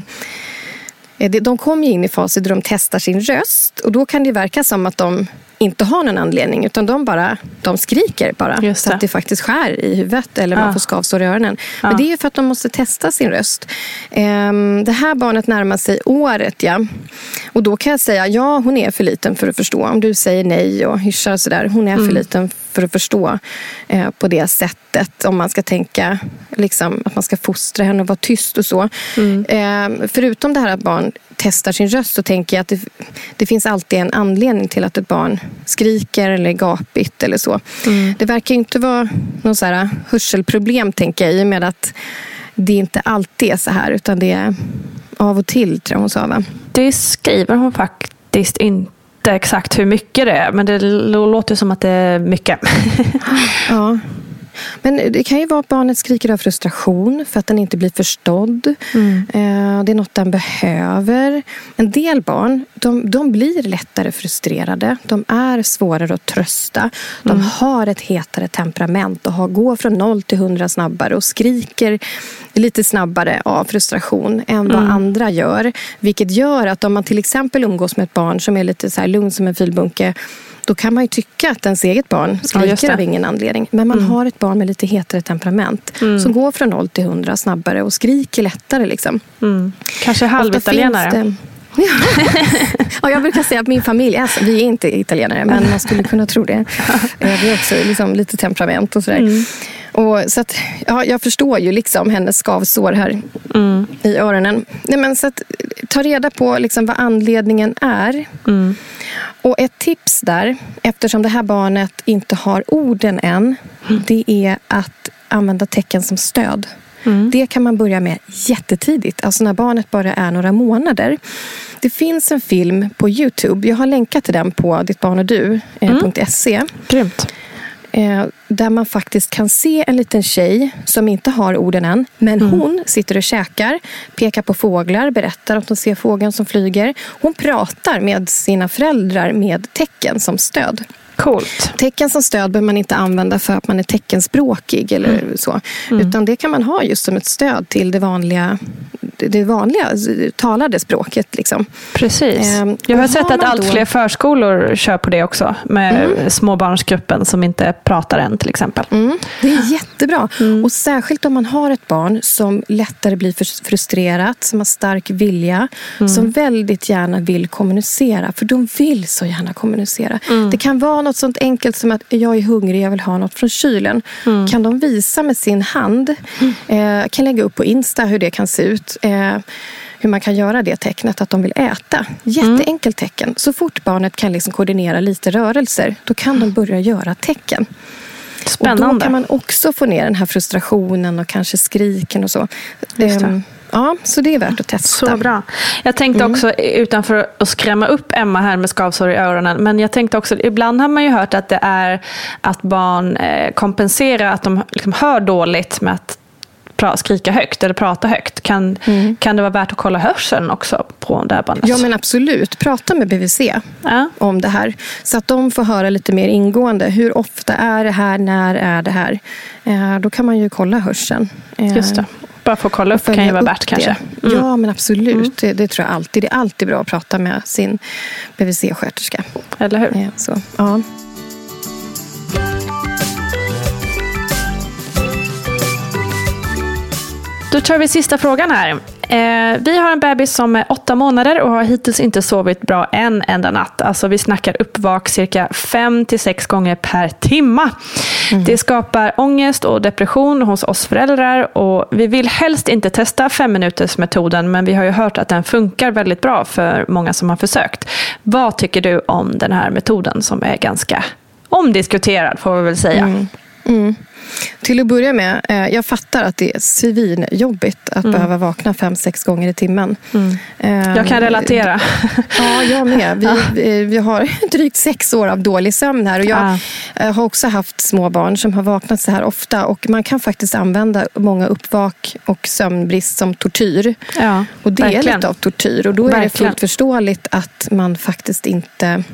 De kom ju in i faser där de testar sin röst. Och då kan det verka som att de inte har någon anledning, utan de bara de skriker bara så att det faktiskt skär i huvudet eller man ja. får skavsår i öronen. Ja. Men det är ju för att de måste testa sin röst. Det här barnet närmar sig året, ja. Och då kan jag säga, ja, hon är för liten för att förstå. Om du säger nej och hyschar så där, hon är mm. för liten för att förstå eh, på det sättet. Om man ska tänka liksom, att man ska fostra henne och vara tyst och så. Mm. Eh, förutom det här att barn testar sin röst, så tänker jag att det, det finns alltid en anledning till att ett barn skriker eller är gapigt eller så. Mm. Det verkar inte vara någon så här hörselproblem, tänker jag, i med att det inte alltid är så här, utan det är av och till, tror hon sa, va? Det skriver hon faktiskt inte exakt hur mycket det är, men det låter som att det är mycket. Ja. Men det kan ju vara att barnet skriker av frustration för att den inte blir förstådd. Mm. Det är något den behöver. En del barn, de, de blir lättare frustrerade. De är svårare att trösta. De mm. har ett hetare temperament och har, går från noll till hundra snabbare och skriker lite snabbare av frustration än vad mm. andra gör. Vilket gör att om man till exempel umgås med ett barn som är lite så här lugn som en filbunke, då kan man ju tycka att ens eget barn skriker ja, av ingen anledning. Men man mm. har ett barn med lite hetare temperament mm. som går från noll till hundra snabbare och skriker lättare. Liksom. Mm. Kanske halvitalienare. Ja. Ja, jag brukar säga att min familj, alltså, vi är inte italienare, men man skulle kunna tro det. Vi har också liksom, lite temperament och sådär. Mm. Och, så att, ja, jag förstår ju liksom hennes skavsår här mm. i öronen. Nej, men, så att, ta reda på liksom, vad anledningen är. Mm. Och ett tips där, eftersom det här barnet inte har orden än, mm. det är att använda tecken som stöd. Mm. Det kan man börja med jättetidigt, alltså när barnet bara är några månader. Det finns en film på YouTube, jag har länkat till den på dittbarnodu punkt se. Mm. Grymt. Eh, där man faktiskt kan se en liten tjej som inte har orden än, men mm. hon sitter och käkar, pekar på fåglar, berättar att hon ser fågeln som flyger. Hon pratar med sina föräldrar med tecken som stöd. Coolt. Tecken som stöd behöver man inte använda för att man är teckenspråkig eller mm. så. Mm. Utan det kan man ha just som ett stöd till det vanliga, det vanliga talade språket. Liksom. Precis. Eh, Jag har sett att allt då... fler förskolor kör på det också. Med mm. småbarnsgruppen som inte pratar än till exempel. Mm. Det är jättebra. Mm. Och särskilt om man har ett barn som lättare blir frustrerat, som har stark vilja, mm. som väldigt gärna vill kommunicera. För de vill så gärna kommunicera. Mm. Det kan vara något sånt enkelt som att jag är hungrig, jag vill ha något från kylen. Mm. Kan de visa med sin hand, mm. eh, kan lägga upp på Insta hur det kan se ut, eh, hur man kan göra det tecknet att de vill äta. Jätteenkelt tecken. Så fort barnet kan liksom koordinera lite rörelser, då kan de börja göra tecken. Spännande. Och då kan man också få ner den här frustrationen och kanske skriken och så. Just det. Um, Ja, så det är värt att testa. Så bra. Jag tänkte också, mm. utanför att skrämma upp Emma här med skavsår i öronen, men jag tänkte också, ibland har man ju hört att det är att barn eh, kompenserar att de liksom hör dåligt med att pra- skrika högt eller prata högt. Kan, mm. kan det vara värt att kolla hörseln också på det här barnet? Ja, men absolut. Prata med B V C ja. om det här. Så att de får höra lite mer ingående. Hur ofta är det här? När är det här? Eh, då kan man ju kolla hörseln. Eh, Just det. Bara för att kolla upp kan ju vara värt kanske. Mm. Ja, men absolut. Mm. Det, det tror jag alltid. Det är alltid bra att prata med sin B V C-sköterska. Eller hur? Ja, så, ja. Då tar vi sista frågan här. Eh, vi har en bebis som är åtta månader och har hittills inte sovit bra en enda natt. Alltså vi snackar uppvak cirka fem till sex gånger per timma. Mm. Det skapar ångest och depression hos oss föräldrar och vi vill helst inte testa fem minuters metoden, men vi har ju hört att den funkar väldigt bra för många som har försökt. Vad tycker du om den här metoden som är ganska omdiskuterad, får vi väl säga? Mm. Mm. Till att börja med, eh, jag fattar att det är svinjobbigt att mm. behöva vakna fem, sex gånger i timmen. Mm. Eh, jag kan relatera. Ja, jag med. Vi, vi, vi har drygt sex år av dålig sömn här. Och jag ah. eh, har också haft små barn som har vaknat så här ofta. Och man kan faktiskt använda många uppvak och sömnbrist som tortyr. Ja, och det verkligen. är lite av tortyr. Och då är verkligen. det fullt förståeligt att man faktiskt inte...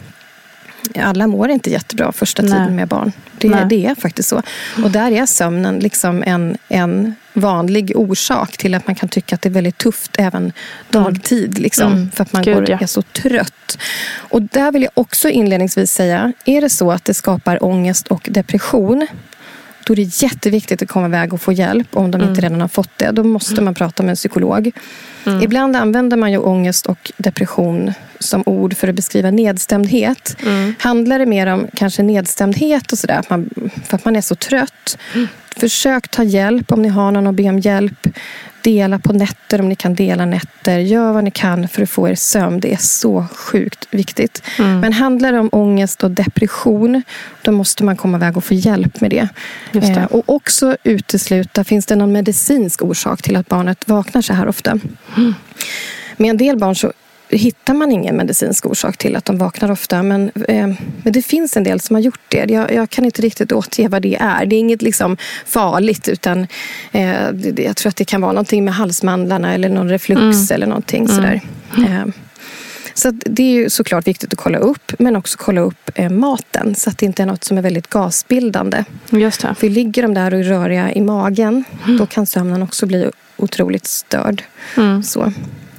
Alla mår inte jättebra första tiden Nej. med barn. Det, det är faktiskt så. Och där är sömnen liksom en, en vanlig orsak till att man kan tycka att det är väldigt tufft även dagtid. Liksom, mm. För att man Gud, går, ja. är så trött. Och där vill jag också inledningsvis säga, är det så att det skapar ångest och depression, då är det jätteviktigt att komma iväg och få hjälp om de mm. inte redan har fått det. Då måste mm. man prata med en psykolog. Mm. Ibland använder man ju ångest och depression som ord för att beskriva nedstämdhet. Mm. Handlar det mer om kanske nedstämdhet och sådär, att man, för att man är så trött. Mm. Försök ta hjälp om ni har någon att be om hjälp. Dela på nätter om ni kan dela nätter. Gör vad ni kan för att få er sömn. Det är så sjukt viktigt. Mm. Men handlar det om ångest och depression, då måste man komma iväg och få hjälp med det. Just det. Eh, och också utesluta, finns det någon medicinsk orsak till att barnet vaknar så här ofta? Mm. Med en del barn så hittar man ingen medicinsk orsak till att de vaknar ofta. Men, eh, men det finns en del som har gjort det. Jag, jag kan inte riktigt återge vad det är. Det är inget liksom farligt, utan eh, det, jag tror att det kan vara någonting med halsmandlarna eller någon reflux mm. eller någonting mm. sådär. Eh, så att det är ju såklart viktigt att kolla upp, men också kolla upp eh, maten så att det inte är något som är väldigt gasbildande. Just det. För ligger de där och är röriga i magen, mm. då kan sömnen också bli otroligt störd. Mm. Så.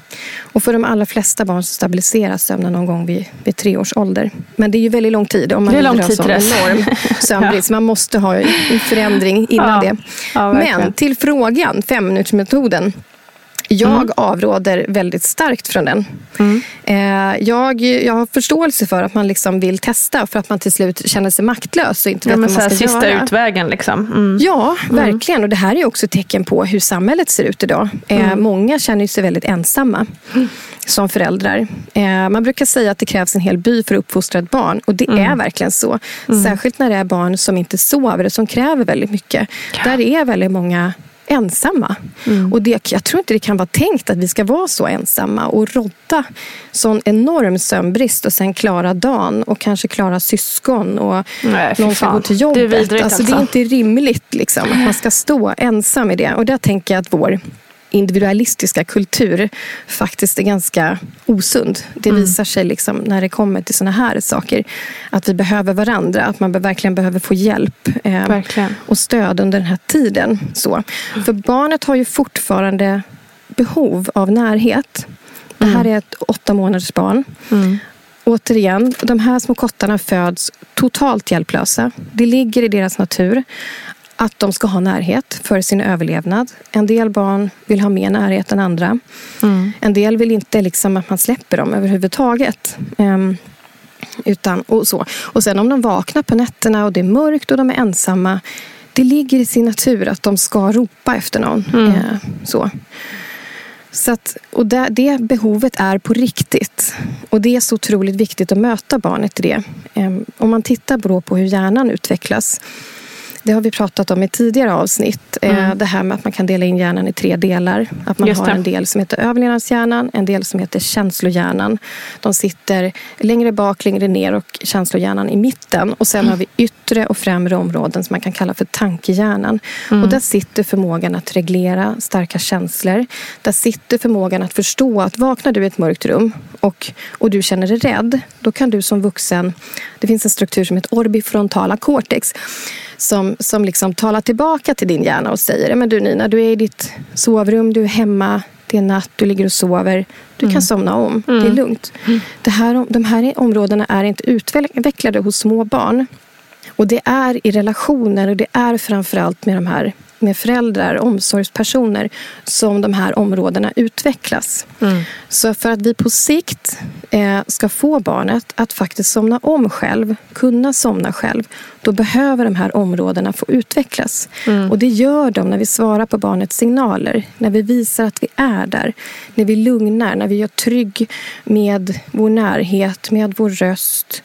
Och för de allra flesta barn så stabiliseras sömnen någon gång vid, vid tre års ålder. Men det är ju väldigt lång tid om man vill ha en enorm sömnbrist. ja. Man måste ha en förändring innan ja. det. Ja, men till frågan, femminutersmetoden. Jag mm. avråder väldigt starkt från den. Mm. Eh, jag, jag har förståelse för att man liksom vill testa för att man till slut känner sig maktlös och inte ja, vet vad man ska sista göra. utvägen liksom. Mm. Ja, verkligen. Och det här är också ett tecken på hur samhället ser ut idag. Eh, mm. Många känner sig väldigt ensamma mm. som föräldrar. Eh, man brukar säga att det krävs en hel by för att uppfostra ett barn. Och det mm. är verkligen så. Mm. Särskilt när det är barn som inte sover och som kräver väldigt mycket. Ja. Där är väldigt många ensamma. Mm. Och det, jag tror inte det kan vara tänkt att vi ska vara så ensamma och rodda sån enorm sömnbrist och sen klara dagen och kanske klara syskon och Nej, någon ska gå till jobbet. Det är vidrigt, alltså, alltså. Det är inte rimligt liksom, att man ska stå ensam i det. Och där tänker jag att vår individualistiska kultur faktiskt är ganska osund. Det Mm. visar sig liksom när det kommer till såna här saker att vi behöver varandra, att man verkligen behöver få hjälp eh, och stöd under den här tiden. Så. För barnet har ju fortfarande behov av närhet. Det här är ett åtta månaders barn. Mm. Återigen, de här små kottarna föds totalt hjälplösa. Det ligger i deras natur att de ska ha närhet för sin överlevnad. En del barn vill ha mer närhet än andra. Mm. En del vill inte liksom att man släpper dem överhuvudtaget. Um, utan, och, så. och sen om de vaknar på nätterna och det är mörkt och de är ensamma. Det ligger i sin natur att de ska ropa efter någon. Mm. Uh, så. Så att, och det, det behovet är på riktigt. Och det är så otroligt viktigt att möta barnet i det. Um, om man tittar på hur hjärnan utvecklas. Det har vi pratat om i tidigare avsnitt. Mm. Det här med att man kan dela in hjärnan i tre delar. Att man har en del som heter överlevnadshjärnan, en del som heter känslohjärnan. De sitter längre bak, längre ner och känslohjärnan i mitten. Och sen mm. har vi yttre och främre områden som man kan kalla för tankehjärnan. Mm. Och där sitter förmågan att reglera starka känslor. Där sitter förmågan att förstå att vaknar du i ett mörkt rum och, och du känner dig rädd, då kan du som vuxen, det finns en struktur som heter orbifrontala cortex som, som liksom talar tillbaka till din hjärna och säger, men du Nina, du är i ditt sovrum, du är hemma, det är natt, du ligger och sover, du mm. kan somna om, mm. det är lugnt. Mm. Det här, de här områdena är inte utvecklade hos små barn. Och det är i relationer och det är framförallt med de här med föräldrar, omsorgspersoner som de här områdena utvecklas. Mm. Så för att vi på sikt eh, ska få barnet att faktiskt somna om själv, kunna somna själv, då behöver de här områdena få utvecklas. Mm. Och det gör de när vi svarar på barnets signaler, när vi visar att vi är där, när vi lugnar, när vi gör trygg med vår närhet, med vår röst.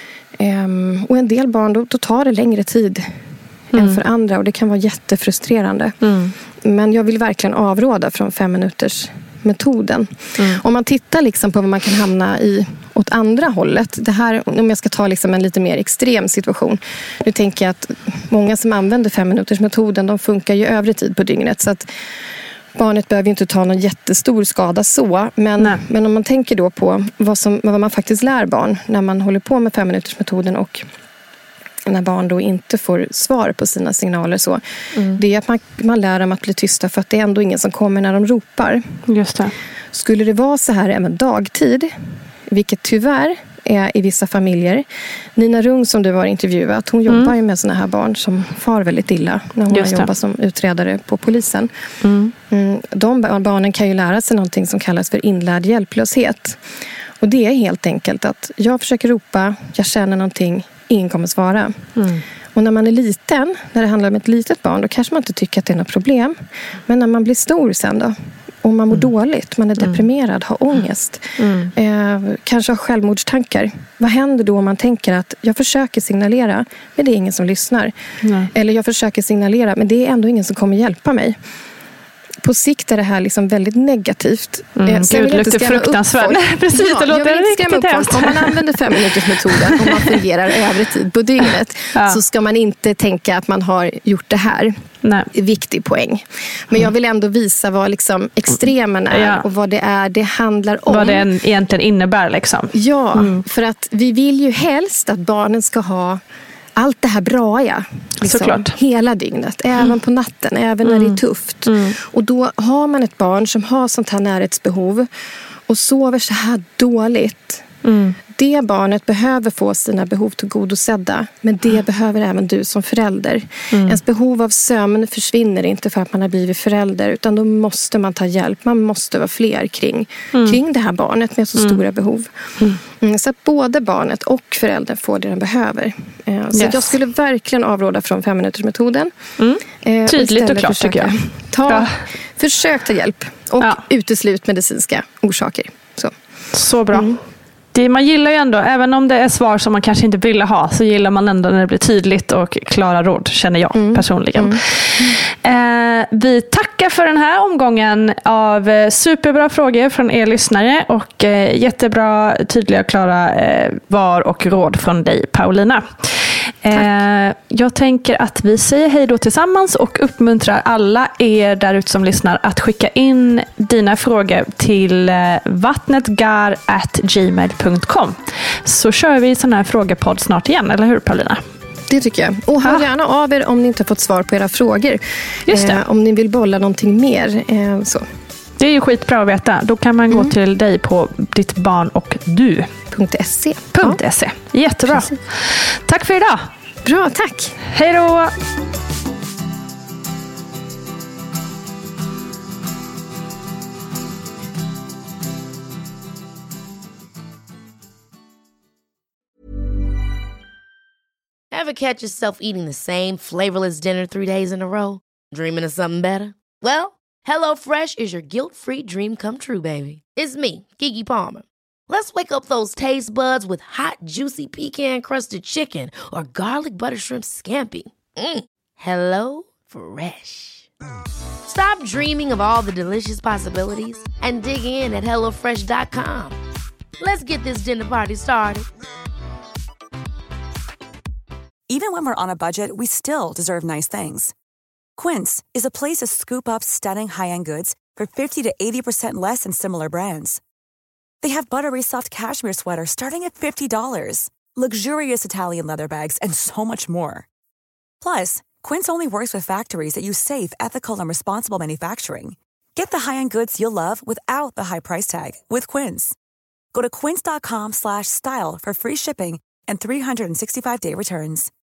Um, och en del barn, då, då tar det längre tid mm. än för andra och det kan vara jättefrustrerande. Mm. Men jag vill verkligen avråda från fem minuters metoden. Mm. Om man tittar liksom på vad man kan hamna i åt andra hållet. Det här, om jag ska ta liksom en lite mer extrem situation. Nu tänker jag att många som använder fem minuters metoden, de funkar ju övrig tid på dygnet. Så att barnet behöver inte ta någon jättestor skada så. Men, men om man tänker då på vad, som, vad man faktiskt lär barn när man håller på med fem minuters metoden och när barn då inte får svar på sina signaler så. Mm. Det är att man, man lär dem att bli tysta för att det är ändå ingen som kommer när de ropar. Just det. Skulle det vara så här även dagtid, vilket tyvärr är i vissa familjer. Nina Rung som du har intervjuat, hon jobbar mm. ju med såna här barn som far väldigt illa när hon Just har jobbat det. som utredare på polisen. Mm. Mm, de barnen kan ju lära sig någonting som kallas för inlärd hjälplöshet. Och det är helt enkelt att jag försöker ropa, jag känner någonting, ingen kommer svara. Mm. Och när man är liten, när det handlar om ett litet barn, då kanske man inte tycker att det är något problem. Men när man blir stor sen då, och man mår mm. dåligt, man är deprimerad, har ångest, mm. eh, kanske har självmordstankar. Vad händer då om man tänker att jag försöker signalera, men det är ingen som lyssnar. Nej. Eller jag försöker signalera, men det är ändå ingen som kommer hjälpa mig. På sikt är det här liksom väldigt negativt. Mm, eh, Gud, det luktar fruktansvärt. Nej, precis, ja, det låter jag vill inte skrämma upp hemskt. folk. Om man använder fem minuters metoden, om man fungerar övrig tid på dygnet, ja. så ska man inte tänka att man har gjort det här. Nej. Viktig poäng. Men jag vill ändå visa vad liksom extremen är ja. och vad det är det handlar om. Vad det egentligen innebär liksom. Ja, mm. för att vi vill ju helst att barnen ska ha allt det här bra ja, liksom, hela dygnet, även mm. på natten, även mm. när det är tufft. Mm. Och då har man ett barn som har sånt här närhetsbehov och sover så här dåligt. Mm. Det barnet behöver få sina behov tillgodosedda, men det mm. behöver även du som förälder. Mm. Ens behov av sömn försvinner inte för att man har blivit förälder, utan då måste man ta hjälp. Man måste vara fler kring, mm. kring det här barnet med så mm. stora behov. Mm. Mm, så att både barnet och föräldern får det den behöver. Eh, så yes. jag skulle verkligen avråda från fem minuters metoden. Mm. Eh, Tydligt och, och klart tycker jag. Ta, ja. Försök ta hjälp och ja. uteslut medicinska orsaker. Så, så bra. Mm. Det, man gillar ju ändå, även om det är svar som man kanske inte vill ha, så gillar man ändå när det blir tydligt och klara råd, känner jag mm. personligen. Mm. Eh, vi tackar för den här omgången av eh, superbra frågor från er lyssnare och eh, jättebra, tydliga och klara eh, var och råd från dig, Paulina. Eh, jag tänker att vi säger hej då tillsammans och uppmuntrar alla er där ute som lyssnar att skicka in dina frågor till eh, vattnetgar at gmail dot com. Så kör vi sån här frågepodd snart igen, eller hur Paulina? Det tycker jag. Och hör gärna av er om ni inte har fått svar på era frågor. Just det. Eh, om ni vill bolla någonting mer. Eh, så. Det är ju skitbra att veta. Då kan man gå mm. till dig på ditt barn och du. .se. .se. Jättebra. Precis. Tack för idag. Bra, tack. Hej då. Ever catch yourself eating the same flavorless dinner three days in a row? Dreaming of something better? Well, HelloFresh is your guilt-free dream come true, baby. It's me, Keke Palmer. Let's wake up those taste buds with hot, juicy pecan-crusted chicken or garlic butter shrimp scampi. Mm. Hello Fresh. Stop dreaming of all the delicious possibilities and dig in at hello fresh dot com. Let's get this dinner party started. Even when we're on a budget, we still deserve nice things. Quince is a place to scoop up stunning high-end goods for fifty to eighty percent less than similar brands. They have buttery soft cashmere sweaters starting at fifty dollars, luxurious Italian leather bags, and so much more. Plus, Quince only works with factories that use safe, ethical, and responsible manufacturing. Get the high-end goods you'll love without the high price tag with Quince. Go to quince dot com slash style for free shipping and three sixty-five day returns.